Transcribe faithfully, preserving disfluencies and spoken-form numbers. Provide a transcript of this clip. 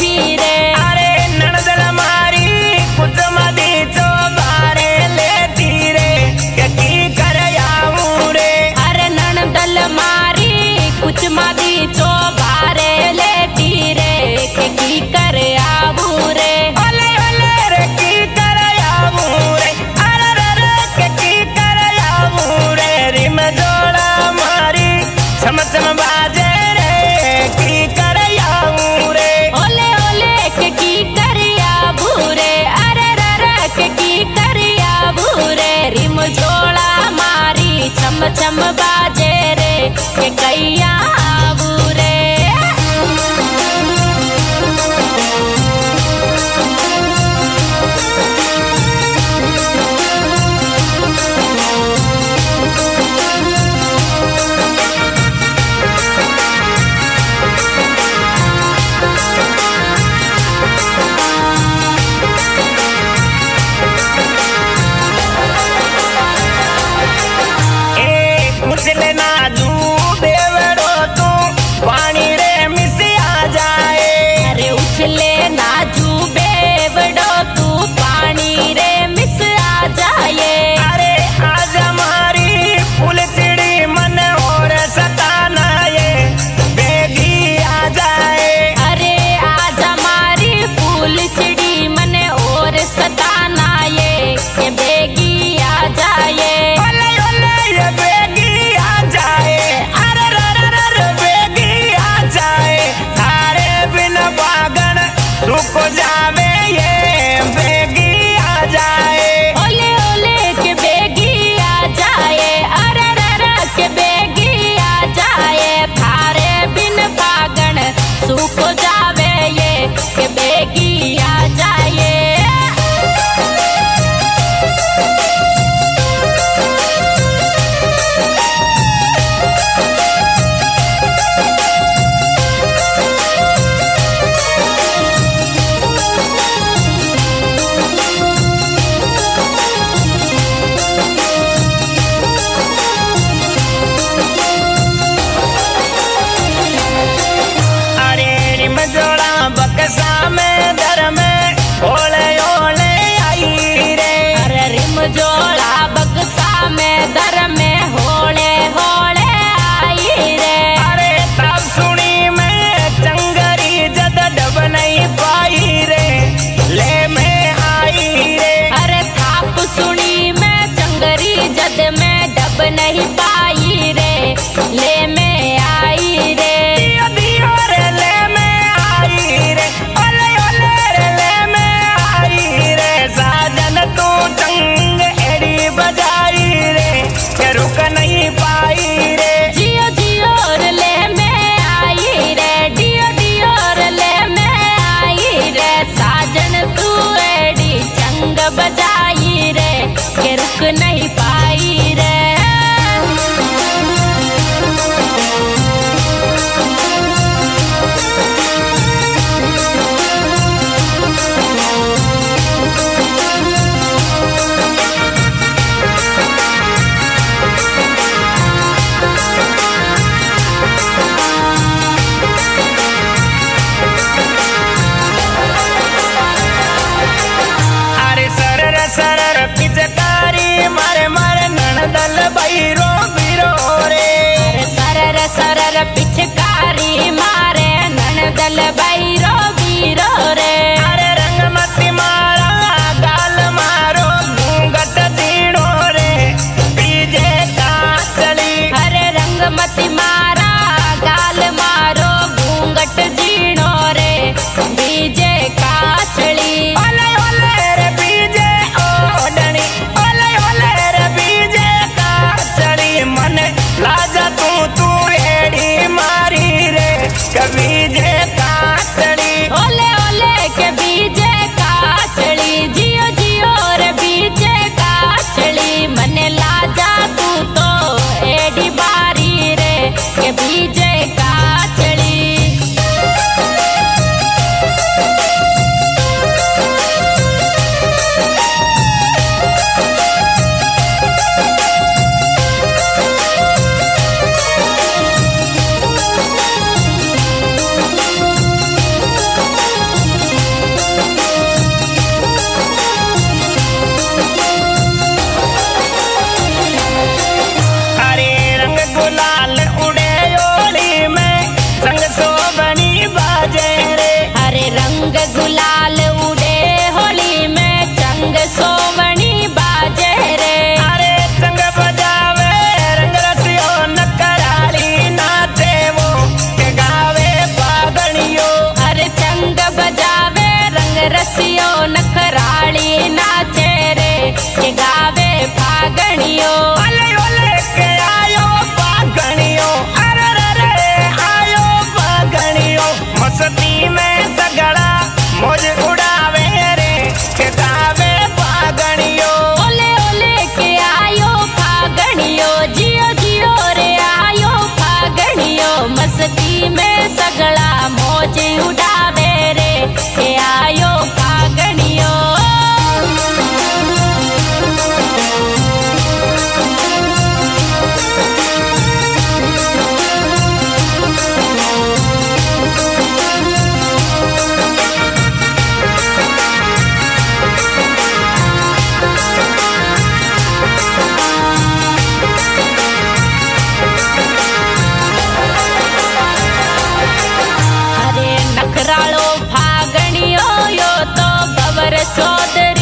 फिरे। अरे नणदल मारी कुछ मदी चो बारे लेती रे के की कर आऊं रे। अरे नणदल मारी कुछ मदी चो बारे लेती रे के की कर आऊं रे। ओले ओले रे की कर आऊं रे। अरे रे रे के की कर आऊं रे। रिम जोड़ा मारी छम छम बाजे रे की कर आऊं रे। ओले ओले के की करिया भूरे। अरे रे रे के की करिया भूरे। रिम जोड़ा मारी छम छम बाजे रे के कैया भूरे। मुझले ना जू बेवड़ो तू पानी रे मिसिया जाए। अरे उछले नाजू बेवड़ो तू पानी रे मिस आ जाए। अरे आज हमारी फूल चिड़ी मन और सताना ये बेगी आ जाए। अरे आज हमारी फूल चिड़ी मन और सताना ये ये बेगी आ जाए। ओले ओले ये बेगी आ जाए। अरे रे रे रे रे बेगी आ जाए। थारे बिन बागन सुख जावे ये बेगी आ जाए। ओले ओले के बेगी आ जाए। अरे रे रे के बेगी आ जाए। थारे बिन पागण सूख जावे ये के बेगी आ जाए। अरे रिम जोड़ा बक्सा में दर में ओले ओले आई रे। अरे रिम जोड़ा बक्सा में दर में होले होले आई रे। अरे तब सुनी मैं चंगरी जद डब नहीं पाई रे ले में आई रे। अरे थाप सुनी मैं चंगरी जद में डब नहीं पाई रे ले में आई रे। दियो दियो रे ले में आई रे। ओले ओले रे ले में आई रे। साजन तू चंग एड़ी बजाई रे के रुक नहीं पाई रे। जियो जियो रे ले में आई रे। डियो डियो रे ले में आई रे। साजन तू एड़ी चंग बजाई रे के रुक नहीं पाई रे। अरे सरर सरर पिचकारी मारे मारे नणदल बैरो बिरो रे। अरे सरर सरर पिचकारी मारे नणदल बैरो बीरो रे। अरे रंगमती मारा गाल मारो घूंघट दीणो रे बीजे काचली। अरे रंगमती मारा गाल मारो घूंघट जीणो रे बीजे काचली। ओले ओले रे बीजे ओडणी। ओले ओले रे बीजे काचली। मन लाजा तू तू एड़ी मारी रे कभी जे काचली। ओले ओले के बीजे काचली। जियो जियो रे बीजे काचली। मने लाजा तू तो एडी बारी रे के बीजे काचली। सगला मौज उड़ावे रे के आयो फागणियो। नखरालो फागणियो यो तो गवर चौधरी।